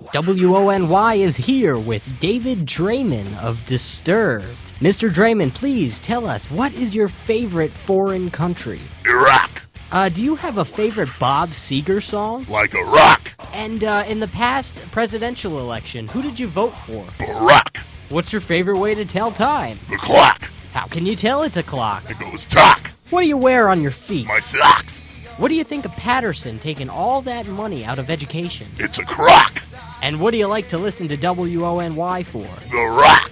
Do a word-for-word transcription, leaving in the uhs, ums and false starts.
W O N Y is here with David Draiman of Disturbed. Mister Draiman, please tell us, what is your favorite foreign country? Iraq. Uh, do you have a favorite Bob Seger song? Like a rock. And uh, in the past presidential election, who did you vote for? Barack. What's your favorite way to tell time? The clock. How can you tell it's a clock? It goes tock. What do you wear on your feet? My socks. What do you think of Patterson taking all that money out of education? It's a crock. And what do you like to listen to W O N Y for? The rock.